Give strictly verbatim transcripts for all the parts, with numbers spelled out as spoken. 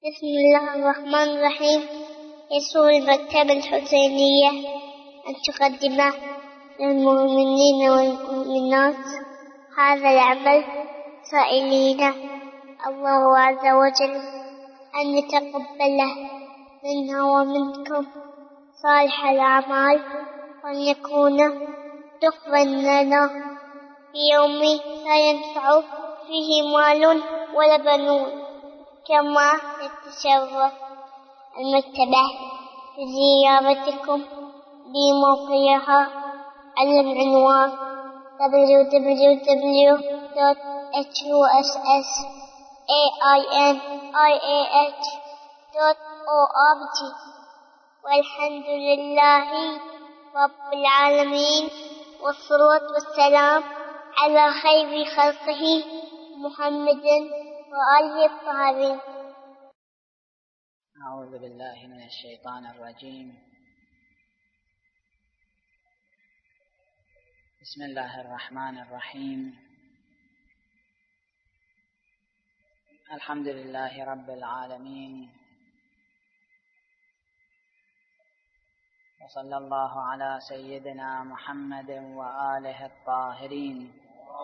بسم الله الرحمن الرحيم. يسر المكتبة الحسينية أن تقدم للمؤمنين والمؤمنات هذا العمل سائلين الله عز وجل أن يتقبله منا ومنكم صالح الأعمال، وأن يكون دخلا لنا في يوم لا ينفع فيه مال ولا بنون. كما تتشرف المكتبة بزيارتكم بموقعها على العنوان دبليو دبليو دبليو دوت إتش يو إس إس إيه آي إن آي إيه إتش دوت أو آر جي. والحمد لله رب العالمين، والصلاة والسلام على خير خلقه محمد وآله الطاهرين. أعوذ بالله من الشيطان الرجيم. بسم الله الرحمن الرحيم. الحمد لله رب العالمين، وصلى الله على سيدنا محمد وآله الطاهرين.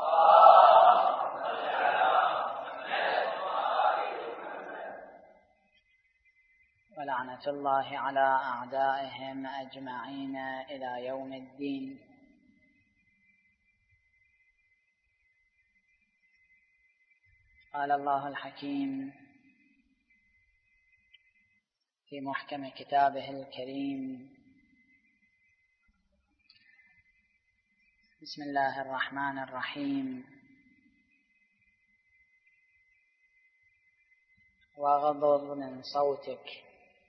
ولعنة الله على أعدائهم أجمعين إلى يوم الدين. قال الله الحكيم في محكم كتابه الكريم: بسم الله الرحمن الرحيم. واغضض من صوتك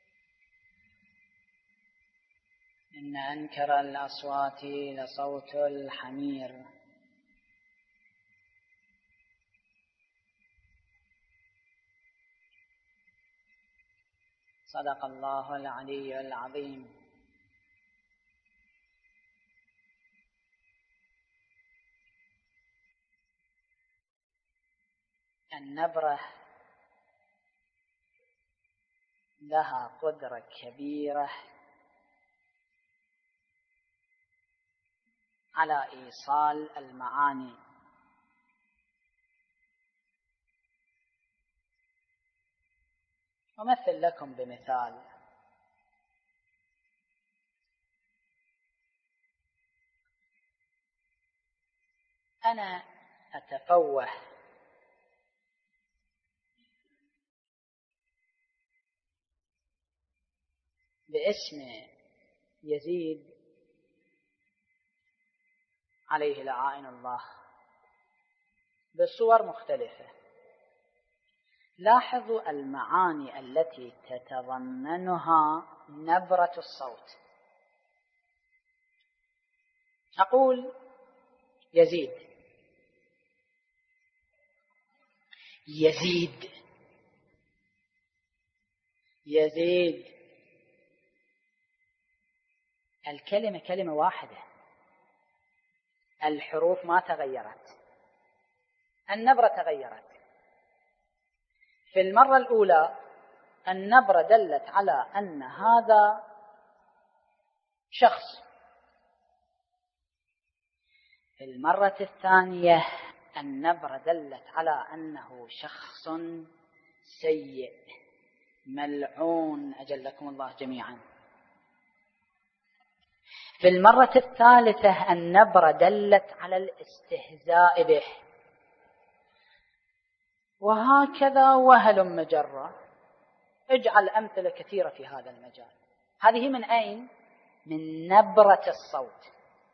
إن أنكر الأصوات لصوت الحمير. صدق الله العلي العظيم. النبرة لها قدرة كبيرة على إيصال المعاني. أمثل لكم بمثال. أنا أتفوه باسم يزيد عليه لعائن الله بصور مختلفة. لاحظوا المعاني التي تتضمنها نبرة الصوت. أقول يزيد يزيد يزيد. الكلمة كلمة واحدة، الحروف ما تغيرت، النبرة تغيرت. في المرة الأولى النبرة دلت على أن هذا شخص. في المرة الثانية النبرة دلت على أنه شخص سيء ملعون أجلكم الله جميعا. في المرة الثالثة النبرة دلت على الاستهزاء به. وهكذا وهل مجرة. اجعل أمثلة كثيرة في هذا المجال. هذه من أين؟ من نبرة الصوت.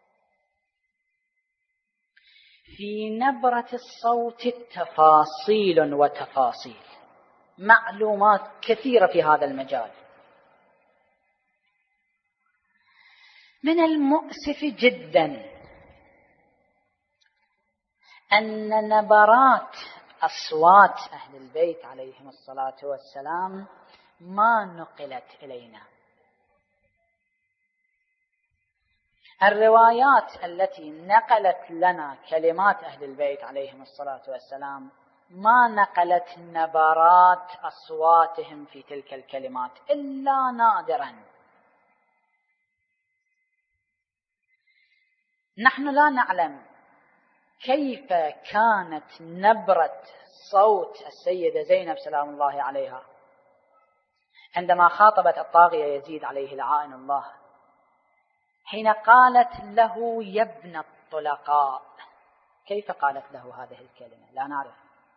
في نبرة الصوت تفاصيل وتفاصيل، معلومات كثيرة في هذا المجال. من المؤسف جدا أن نبرات أصوات أهل البيت عليهم الصلاة والسلام ما نقلت إلينا. الروايات التي نقلت لنا كلمات أهل البيت عليهم الصلاة والسلام ما نقلت نبرات أصواتهم في تلك الكلمات إلا نادرا. نحن لا نعلم كيف كانت نبرة صوت السيدة زينب سلام الله عليها عندما خاطبت الطاغية يزيد عليه لعائن الله، حين قالت له يا ابن الطلقاء. كيف قالت له هذه الكلمة؟ لا نعرف.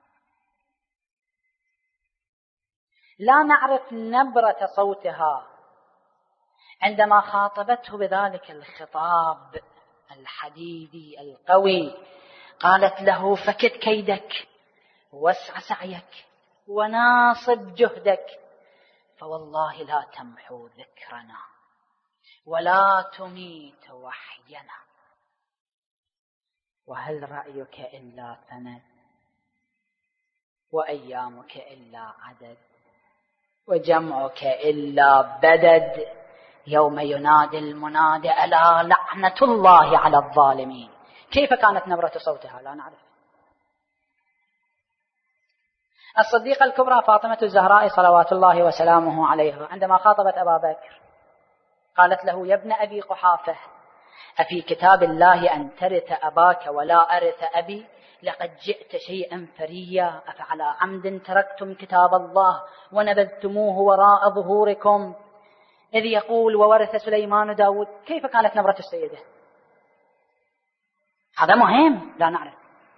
لا نعرف نبرة صوتها عندما خاطبته بذلك الخطاب الحديدي القوي. قالت له فكد كيدك واسع سعيك وناصب جهدك، فوالله لا تمحو ذكرنا ولا تميت وحينا، وهل رأيك إلا ثند وأيامك إلا عدد وجمعك إلا بدد، يوم ينادي المنادي ألا لعنة الله على الظالمين. كيف كانت نبرة صوتها؟ لا نعرف. الصديقة الكبرى فاطمة الزهراء صلوات الله وسلامه عليها عندما خاطبت أبا بكر قالت له يا ابن أبي قحافة أفي كتاب الله أن ترث أباك ولا أرث أبي؟ لقد جئت شيئا فريا، أفعلى عمد تركتم كتاب الله ونبذتموه وراء ظهوركم؟ إذ يقول وورث سليمان داود. كيف كانت نبرة السيدة؟ هذا مهم، لا نعرف.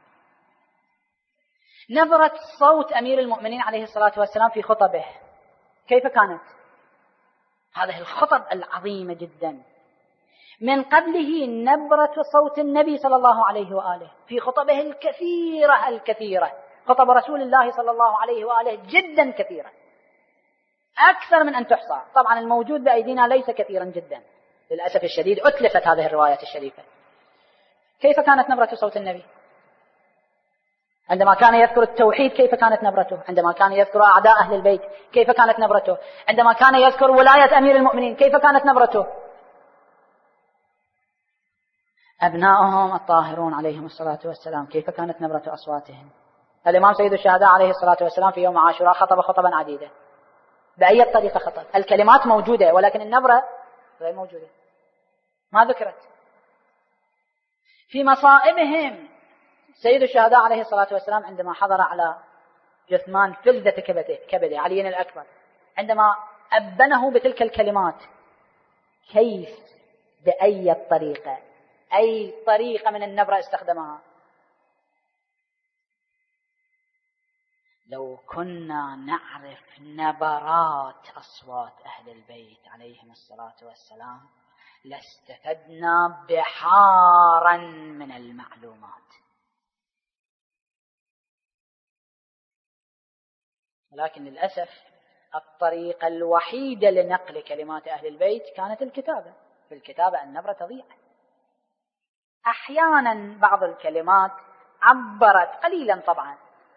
نبرة صوت أمير المؤمنين عليه الصلاة والسلام في خطبه كيف كانت؟ هذه الخطب العظيمة جدا. من قبله نبرة صوت النبي صلى الله عليه وآله في خطبه الكثيرة الكثيرة. خطب رسول الله صلى الله عليه وآله جدا كثيرة، أكثر من أن تحصى. طبعا الموجود بأيدينا ليس كثيرا جدا للأسف الشديد، أتلفت هذه الروايات الشريفة. كيف كانت نبرة صوت النبي؟ عندما كان يذكر التوحيد كيف كانت نبرته؟ عندما كان يذكر أعداء أهل البيت كيف كانت نبرته؟ عندما كان يذكر ولاية أمير المؤمنين كيف كانت نبرته؟ أبنائهم الطاهرون عليهم الصلاة والسلام كيف كانت نبرة أصواتهم؟ الإمام سيد الشهداء عليه الصلاة والسلام في يوم عاشوراء خطب خطبا عديدة. بأي طريقة خطب؟ الكلمات موجودة ولكن النبرة غير موجودة، ما ذكرت. في مصائبهم سيد الشهداء عليه الصلاة والسلام عندما حضر على جثمان فلذة كبده, كبده علي الأكبر، عندما أبنه بتلك الكلمات، كيف بأي طريقة أي طريقة من النبرة استخدمها؟ لو كنا نعرف نبرات أصوات أهل البيت عليهم الصلاة والسلام لاستفدنا بحارا من المعلومات. ولكن للأسف الطريقة الوحيدة لنقل كلمات أهل البيت كانت الكتابة. في الكتابة النبرة تضيع. أحيانا بعض الكلمات عبرت قليلا طبعا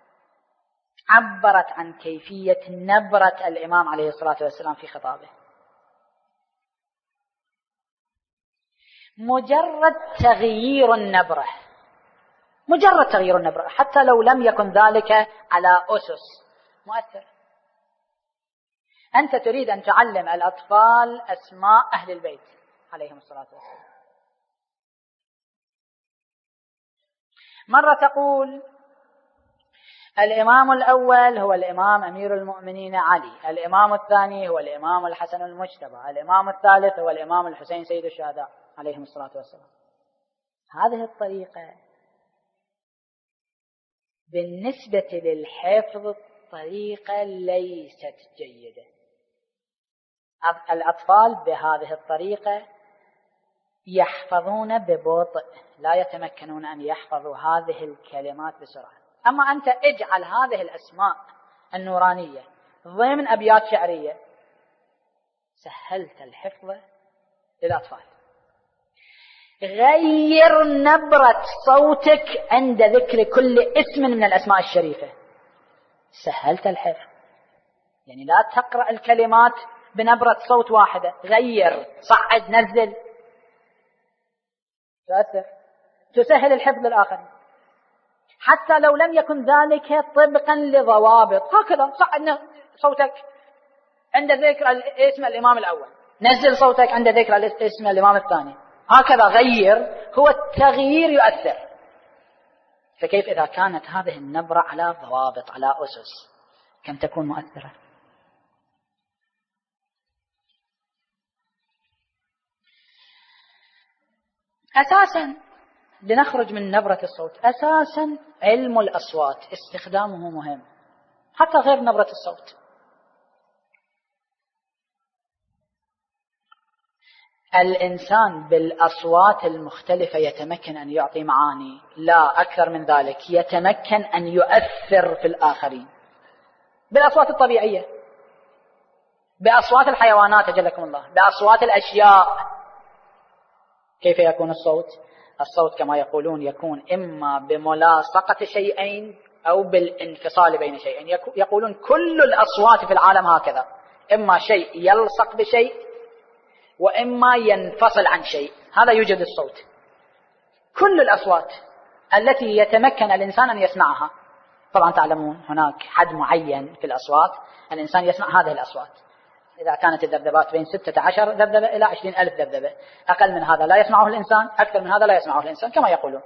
عبرت عن كيفية نبرة الإمام عليه الصلاة والسلام في خطابه. مجرد تغيير النبرة مجرد تغيير النبرة حتى لو لم يكن ذلك على أسس مؤثر. أنت تريد أن تعلم الأطفال أسماء أهل البيت عليهم الصلاة والسلام، مرة تقول الإمام الأول هو الإمام أمير المؤمنين علي، الإمام الثاني هو الإمام الحسن المجتبى، الإمام الثالث هو الإمام الحسين سيد الشهداء عليهم الصلاة والسلام. هذه الطريقة بالنسبة للحفظ الطريقة ليست جيدة. الأطفال بهذه الطريقة يحفظون ببطء، لا يتمكنون أن يحفظوا هذه الكلمات بسرعة. أما أنت اجعل هذه الأسماء النورانية ضمن أبيات شعرية، سهلت الحفظ للأطفال. غير نبرة صوتك عند ذكر كل اسم من الأسماء الشريفة، سهلت الحفظ. يعني لا تقرأ الكلمات بنبرة صوت واحدة، غير، صعد، نزل، تأثر، تسهل الحفظ للآخرين. حتى لو لم يكن ذلك طبقا لضوابط. هكذا صعد صوتك عند ذكر اسم الإمام الأول، نزل صوتك عند ذكر اسم الإمام الثاني، هكذا غير. هو التغيير يؤثر. فكيف إذا كانت هذه النبرة على ضوابط، على أسس، كم تكون مؤثرة؟ أساسا لنخرج من نبرة الصوت، أساسا علم الأصوات استخدامه مهم، حتى غير نبرة الصوت. الإنسان بالأصوات المختلفة يتمكن أن يعطي معاني، لا أكثر من ذلك، يتمكن أن يؤثر في الآخرين. بالأصوات الطبيعية، بأصوات الحيوانات أجلكم الله، بأصوات الأشياء. كيف يكون الصوت؟ الصوت كما يقولون يكون إما بملاصقة شيئين أو بالانفصال بين شيئين. يقولون كل الأصوات في العالم هكذا، إما شيء يلصق بشيء وإما ينفصل عن شيء، هذا يوجد الصوت. كل الأصوات التي يتمكن الإنسان أن يسمعها، طبعا تعلمون هناك حد معين في الأصوات الإنسان يسمع هذه الأصوات. إذا كانت الذبذبات بين ستة عشر ذبذبة إلى عشرين ألف ذبذبة، أقل من هذا لا يسمعه الإنسان، أكثر من هذا لا يسمعه الإنسان كما يقولون.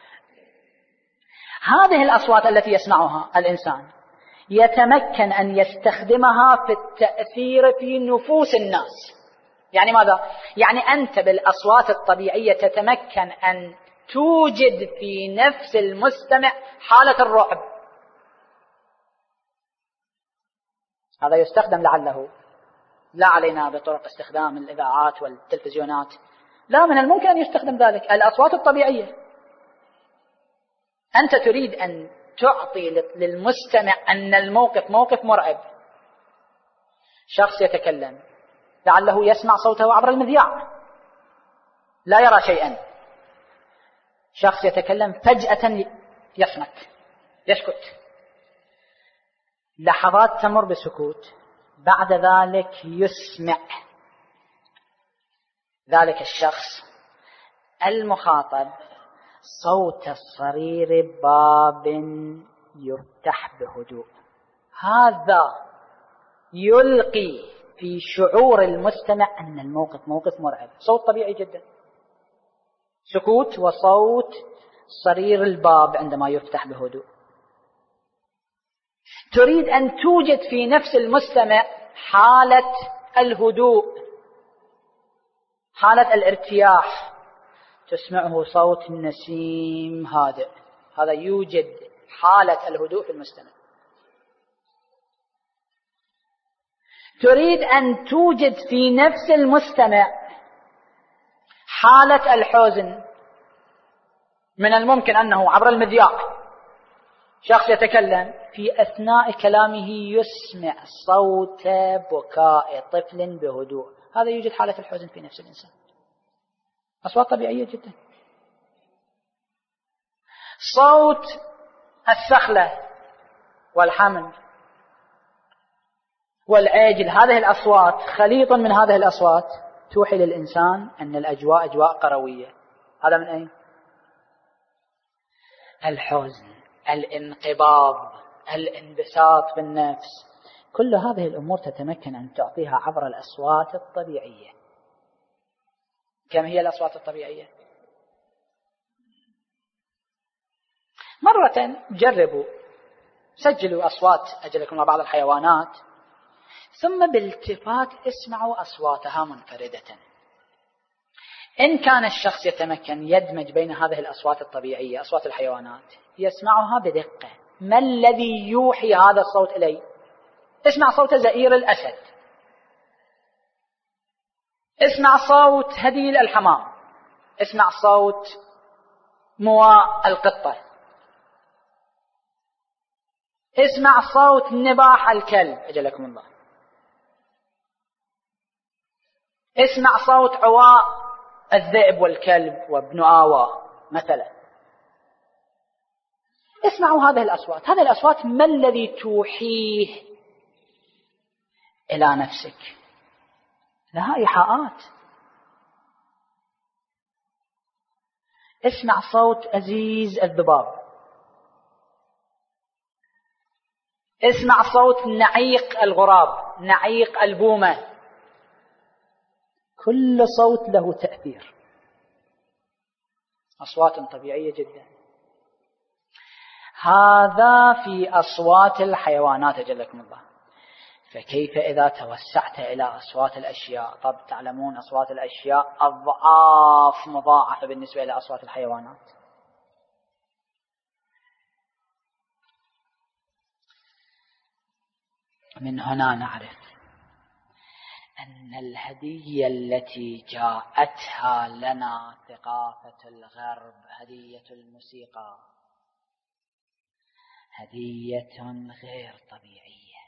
هذه الأصوات التي يسمعها الإنسان يتمكن أن يستخدمها في التأثير في نفوس الناس. يعني ماذا؟ يعني أنت بالأصوات الطبيعية تتمكن أن توجد في نفس المستمع حالة الرعب. هذا يستخدم لعله، لا علينا بطرق استخدام الإذاعات والتلفزيونات، لا، من الممكن أن يستخدم ذلك الأصوات الطبيعية. أنت تريد أن تعطي للمستمع أن الموقف موقف مرعب. شخص يتكلم لعله يسمع صوته عبر المذياع، لا يرى شيئا. شخص يتكلم فجأة يصمت، يسكت، لحظات تمر بسكوت، بعد ذلك يسمع ذلك الشخص المخاطب صوت الصرير باب يفتح بهدوء. هذا يلقي في شعور المستمع أن الموقف موقف مرعب. صوت طبيعي جدا، سكوت وصوت صرير الباب عندما يفتح بهدوء. تريد أن توجد في نفس المستمع حالة الهدوء، حالة الارتياح، تسمعه صوت النسيم هادئ، هذا يوجد حالة الهدوء في المستمع. تريد أن توجد في نفس المستمع حالة الحزن، من الممكن أنه عبر المذياع شخص يتكلم في أثناء كلامه يسمع صوت بكاء طفل بهدوء، هذا يوجد حالة الحزن في نفس الإنسان. أصوات طبيعية جدا. صوت السخلة والحمل والعجل، هذه الأصوات خليط من هذه الأصوات توحي للإنسان أن الأجواء أجواء قروية. هذا من أين؟ الحزن، الانقباض، الانبساط بالنفس، كل هذه الأمور تتمكن أن تعطيها عبر الأصوات الطبيعية. كم هي الأصوات الطبيعية؟ مرة جربوا، سجلوا أصوات أجلكم مع بعض الحيوانات، ثم بالالتفات اسمعوا أصواتها منفردة. إن كان الشخص يتمكن يدمج بين هذه الأصوات الطبيعية، أصوات الحيوانات، يسمعها بدقة. ما الذي يوحي هذا الصوت إليه؟ اسمع صوت زئير الأسد، اسمع صوت هديل الحمام، اسمع صوت مواء القطة، اسمع صوت نباح الكلب أجلكم الله، اسمع صوت عواء الذئب والكلب وابن آوى مثلا. اسمعوا هذه الأصوات. هذه الأصوات ما الذي توحيه إلى نفسك؟ لها إيحاءات. اسمع صوت أزيز الذباب، اسمع صوت نعيق الغراب، نعيق البومة، كل صوت له تأثير، أصوات طبيعية جدا. هذا في أصوات الحيوانات أجلكم الله. فكيف إذا توسعت إلى أصوات الأشياء؟ طب تعلمون أصوات الأشياء أضعاف مضاعفة بالنسبة إلى أصوات الحيوانات. من هنا نعرف أن الهدية التي جاءتها لنا ثقافة الغرب، هدية الموسيقى، هدية غير طبيعية،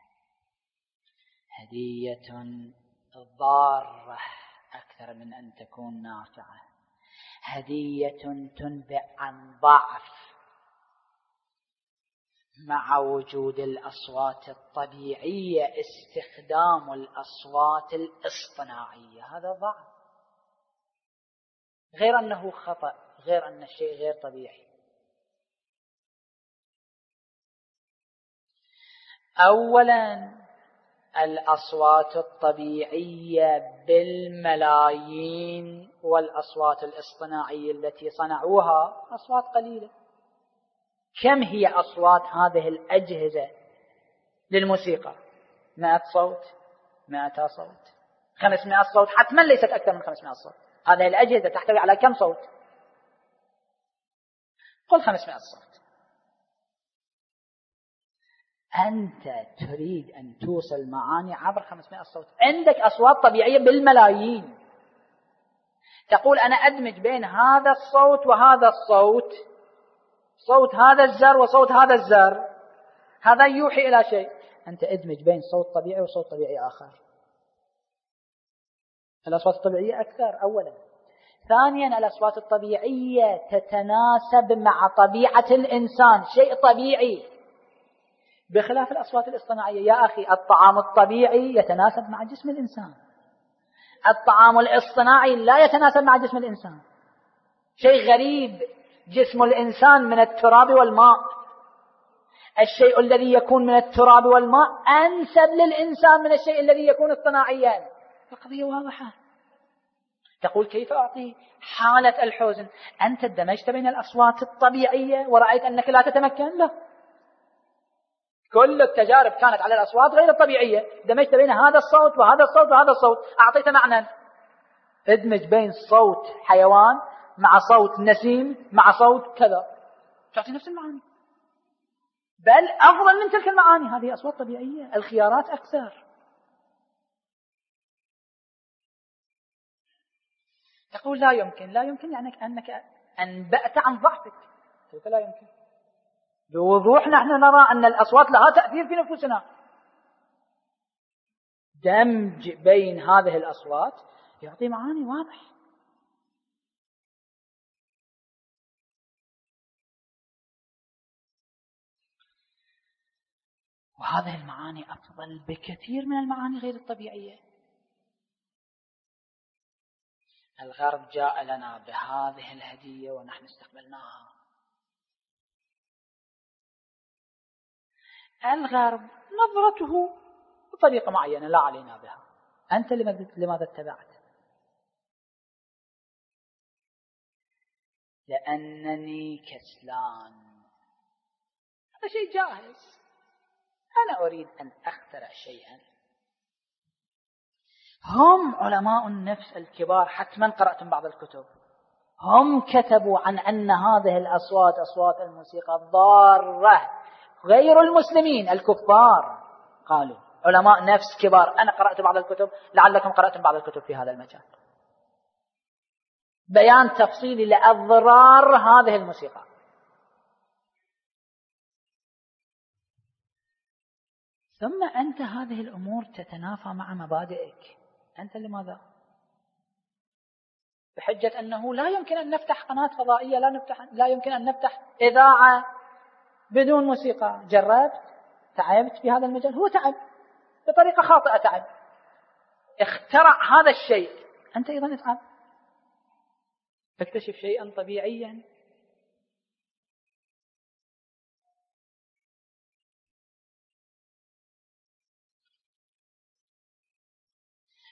هدية ضارة أكثر من أن تكون نافعة، هدية تنبئ عن ضعف مع وجود الأصوات الطبيعية. استخدام الأصوات الاصطناعية هذا ضعف، غير أنه خطأ، غير أن الشيء غير طبيعي. أولا الأصوات الطبيعية بالملايين، والأصوات الاصطناعية التي صنعوها أصوات قليلة. كم هي أصوات هذه الأجهزة للموسيقى؟ مئة صوت، مئة صوت، خمسمائة صوت، حتما ليست أكثر من خمسمائة صوت. هذه الأجهزة تحتوي على كم صوت؟ قل خمسمائة صوت. أنت تريد أن توصل معاني عبر خمسمائة صوت، عندك أصوات طبيعية بالملايين. تقول أنا أدمج بين هذا الصوت وهذا الصوت، صوت هذا الزر وصوت هذا الزر، هذا يوحي إلى شيء. أنت أدمج بين صوت طبيعي وصوت طبيعي آخر. الأصوات الطبيعية أكثر أولا. ثانيا الأصوات الطبيعية تتناسب مع طبيعة الإنسان، شيء طبيعي، بخلاف الأصوات الاصطناعية. يا أخي الطعام الطبيعي يتناسب مع جسم الإنسان، الطعام الاصطناعي لا يتناسب مع جسم الإنسان. شيء غريب، جسم الإنسان من التراب والماء، الشيء الذي يكون من التراب والماء أنسب للإنسان من الشيء الذي يكون اصطناعيا. القضية واضحة. تقول كيف أعطي حالة الحزن؟ أنت دمجت بين الأصوات الطبيعية ورأيت أنك لا تتمكن. لا، كل التجارب كانت على الأصوات غير الطبيعية، دمجت بين هذا الصوت وهذا الصوت وهذا الصوت، أعطيت معنى. ادمج بين صوت حيوان مع صوت نسيم مع صوت كذا، تعطي نفس المعاني، بل أفضل من تلك المعاني. هذه أصوات طبيعية، الخيارات أكثر. تقول لا يمكن. لا يمكن يعني أنك أنبأت عن ضعفك. كيف لا يمكن؟ بوضوح نحن نرى أن الأصوات لها تأثير في نفوسنا. دمج بين هذه الأصوات يعطي معاني واضح. وهذه المعاني أفضل بكثير من المعاني غير الطبيعية. الغرب جاء لنا بهذه الهدية ونحن استقبلناها. الغرب نظرته بطريقة معينة لا علينا بها. أنت لماذا اتبعت؟ لأنني كسلان. هذا شيء جاهز. أنا أريد أن أخترع شيئا. هم علماء النفس الكبار، حتما قرأتم بعض الكتب، هم كتبوا عن أن هذه الأصوات، أصوات الموسيقى ضارة. غير المسلمين الكفار قالوا، علماء نفس كبار. أنا قرأت بعض الكتب، لعلكم قرأتم بعض الكتب في هذا المجال، بيان تفصيلي لأضرار هذه الموسيقى. ثم أنت هذه الأمور تتنافى مع مبادئك. أنت لماذا؟ بحجة أنه لا يمكن أن نفتح قناة فضائية، لا, نفتح لا يمكن أن نفتح إذاعة بدون موسيقى. جربت، تعبت في هذا المجال، هو تعب بطريقة خاطئة، تعب، اخترع هذا الشيء، أنت أيضا اتعب، اكتشف شيئا طبيعيا.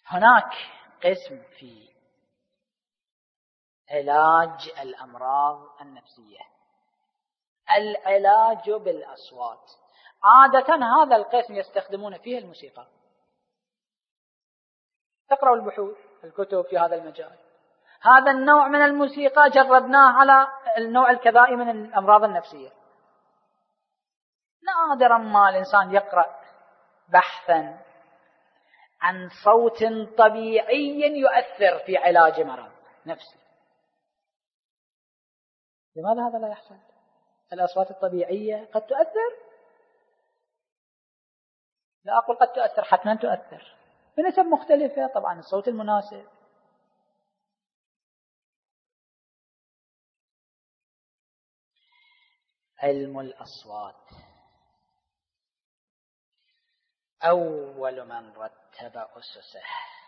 هناك قسم في علاج الأمراض النفسية، العلاج بالأصوات. عادة هذا القسم يستخدمون فيه الموسيقى. تقرأوا البحوث الكتب في هذا المجال. هذا النوع من الموسيقى جربناه على النوع الكذائي من الأمراض النفسية. نادرا ما الإنسان يقرأ بحثا عن صوت طبيعي يؤثر في علاج مرض نفسي. لماذا هذا لا يحصل؟ الأصوات الطبيعية قد تؤثر، لا أقول قد تؤثر، حتما تؤثر بنسب مختلفة. طبعا الصوت المناسب. علم الأصوات أول من رتب أسسه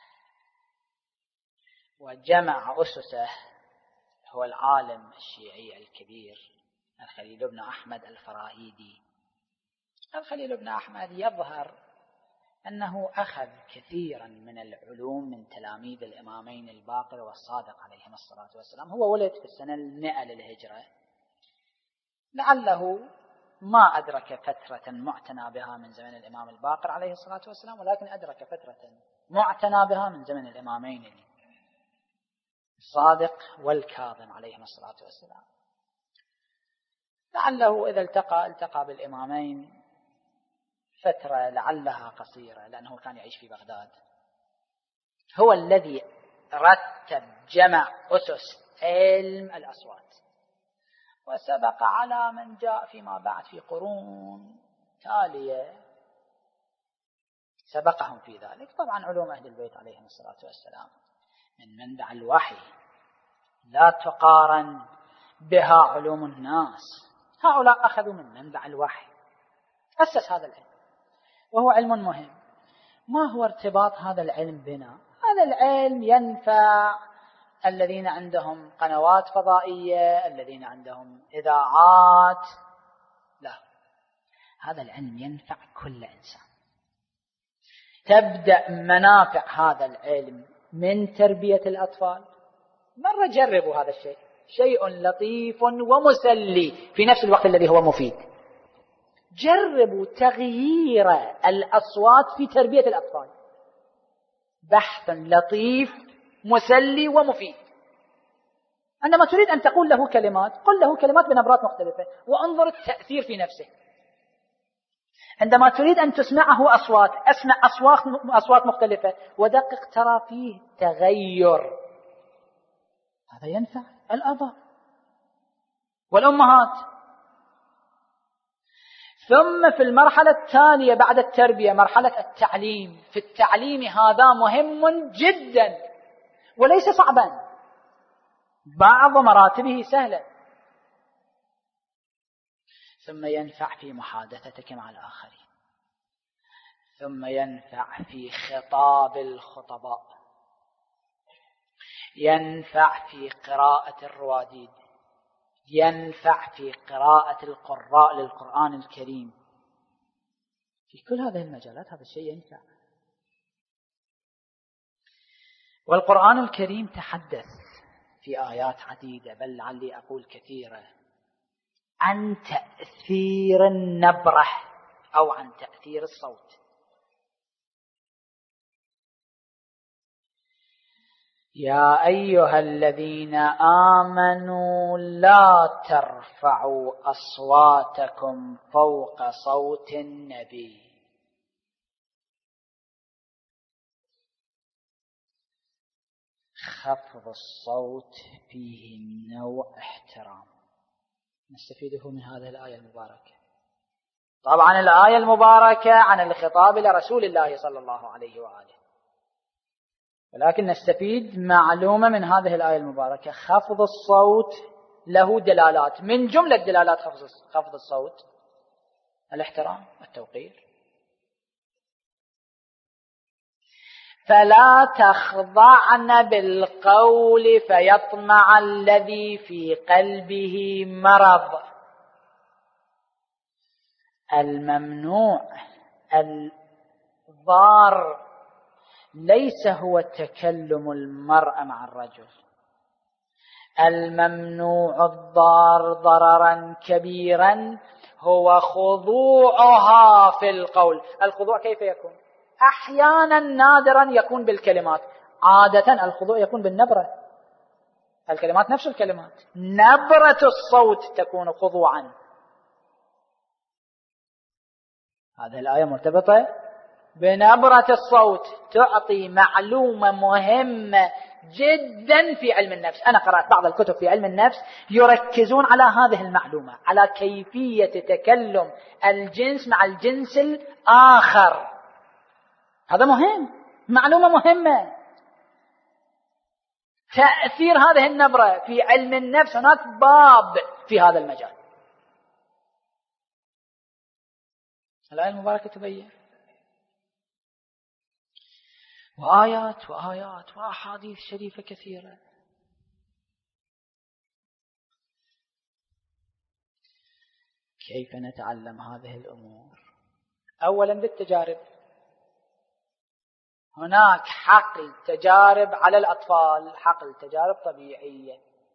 وجمع أسسه هو العالم الشيعي الكبير الخليل بن أحمد الفراهيدي. الخليل بن أحمد يظهر أنه أخذ كثيرا من العلوم من تلاميذ الإمامين الباقر والصادق عليهم الصلاة والسلام. هو ولد في السنة المئة للهجرة، لعله ما أدرك فترة معتنى بها من زمن الإمام الباقر عليه الصلاة والسلام، ولكن أدرك فترة معتنى بها من زمن الإمامين الصادق والكاظم عليهم الصلاة والسلام. لعله إذا التقى التقى بالإمامين فترة لعلها قصيرة، لأنه كان يعيش في بغداد. هو الذي رتب جمع أسس علم الأصوات، وسبق على من جاء فيما بعد في قرون تالية سبقهم في ذلك. طبعا علوم أهل البيت عليهم الصلاة والسلام من منبع الوحي، لا تقارن بها علوم الناس. هؤلاء أخذوا من منبع الوحي، أسس هذا العلم، وهو علم مهم. ما هو ارتباط هذا العلم بنا؟ هذا العلم ينفع الذين عندهم قنوات فضائية، الذين عندهم إذاعات. لا، هذا العلم ينفع كل إنسان. تبدأ منافع هذا العلم من تربية الأطفال. مرة جربوا هذا الشيء، شيء لطيف ومسلي في نفس الوقت الذي هو مفيد. جربوا تغيير الأصوات في تربية الأطفال. بحث لطيف مسلي ومفيد. عندما تريد أن تقول له كلمات، قل له كلمات بنبرات مختلفة وانظر التأثير في نفسه. عندما تريد أن تسمعه أصوات، أسمع أصوات أصوات مختلفة ودقق ترى فيه تغير. هذا ينفع الآباء والأمهات. ثم في المرحلة التالية بعد التربية مرحلة التعليم. في التعليم هذا مهم جدا وليس صعبا، بعض مراتبه سهلة. ثم ينفع في محادثتك مع الآخرين، ثم ينفع في خطاب الخطباء، ينفع في قراءة الرواديد، ينفع في قراءة القراء للقرآن الكريم. في كل هذه المجالات هذا الشيء ينفع. والقرآن الكريم تحدث في آيات عديدة، بل لعلي أقول كثيرة، عن تأثير النبرة أو عن تأثير الصوت. يا أيها الذين آمنوا لا ترفعوا أصواتكم فوق صوت النبي. خفض الصوت فيه نوع احترام نستفيده من هذه الآية المباركة. طبعا الآية المباركة عن الخطاب لرسول الله صلى الله عليه وآله، ولكن نستفيد معلومة من هذه الآية المباركة. خفض الصوت له دلالات، من جملة دلالات خفض الصوت الاحترام والتوقير. فلا تخضعن بالقول فيطمع الذي في قلبه مرض. الممنوع الضار ليس هو تكلم المرأة مع الرجل. الممنوع الضار ضررا كبيرا هو خضوعها في القول. الخضوع كيف يكون؟ أحيانا نادرا يكون بالكلمات، عادة الخضوع يكون بالنبرة. الكلمات نفس الكلمات، نبرة الصوت تكون خضوعا. هذه الآية مرتبطة بنبرة الصوت، تعطي معلومة مهمة جدا في علم النفس. أنا قرأت بعض الكتب في علم النفس يركزون على هذه المعلومة، على كيفية تكلم الجنس مع الجنس الآخر. هذا مهم، معلومة مهمة. تأثير هذه النبرة في علم النفس، هناك باب في هذا المجال. الآية المباركة تبين، وآيات وآيات وأحاديث شريفة كثيرة. كيف نتعلم هذه الأمور؟ أولا بالتجارب. هناك حقل تجارب على الأطفال، حقل تجارب طبيعية.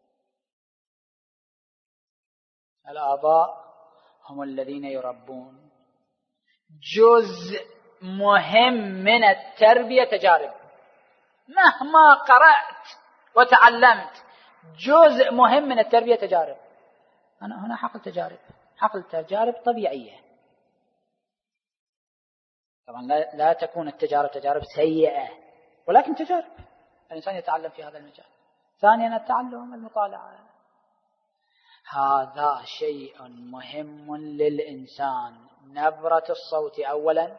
الآباء هم الذين يربون. جزء مهم من التربية تجارب. مهما قرأت وتعلمت، جزء مهم من التربية تجارب. أنا هنا حقل تجارب، حقل تجارب طبيعية. طبعا لا, لا تكون التجارب تجارب سيئة، ولكن تجارب الإنسان يتعلم في هذا المجال. ثانيا التعلم، المطالعة. هذا شيء مهم للإنسان. نبرة الصوت أولا،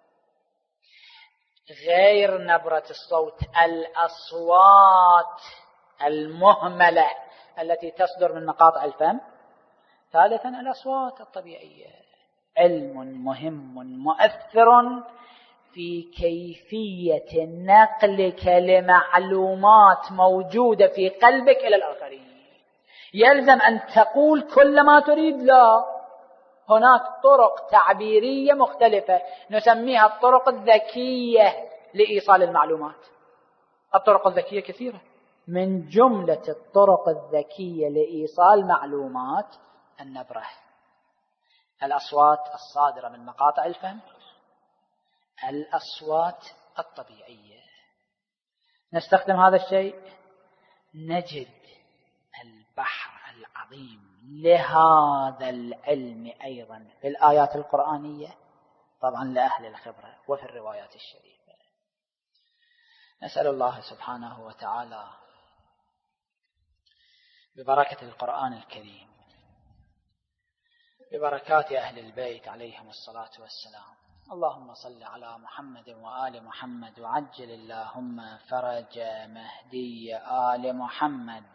غير نبرة الصوت الأصوات المهملة التي تصدر من مقاطع الفم. ثالثا الأصوات الطبيعية. علم مهم مؤثر في كيفية نقلك لمعلومات موجودة في قلبك إلى الآخرين. يلزم أن تقول كل ما تريد؟ لا، هناك طرق تعبيرية مختلفة نسميها الطرق الذكية لإيصال المعلومات. الطرق الذكية كثيرة، من جملة الطرق الذكية لإيصال معلومات النبرة، الأصوات الصادرة من مقاطع الفم، الأصوات الطبيعية. نستخدم هذا الشيء، نجد البحر العظيم لهذا العلم أيضا في الآيات القرآنية، طبعا لأهل الخبرة، وفي الروايات الشريفة. نسأل الله سبحانه وتعالى ببركة القرآن الكريم، ببركات أهل البيت عليهم الصلاة والسلام. اللهم صل على محمد وآل محمد، وعجل اللهم فرج مهدي آل محمد.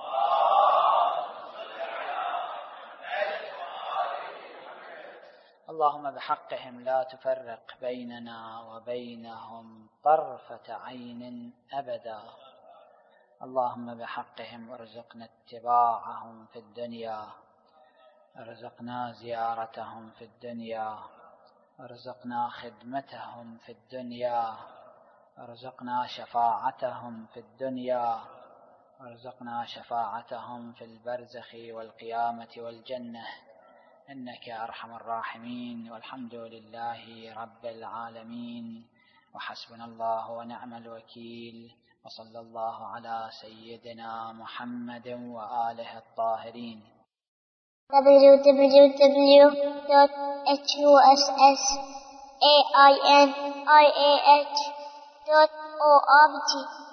اللهم بحقهم لا تفرق بيننا وبينهم طرفة عين أبدا. اللهم بحقهم ارزقنا اتباعهم في الدنيا، ارزقنا زيارتهم في الدنيا، ارزقنا خدمتهم في الدنيا، ارزقنا شفاعتهم في الدنيا، ارزقنا شفاعتهم في البرزخ والقيامة والجنة، إنك أرحم الراحمين. والحمد لله رب العالمين، وحسبنا الله ونعم الوكيل، وصلى الله على سيدنا محمد وآله الطاهرين. w w w dot h u s s a i n i a h dot org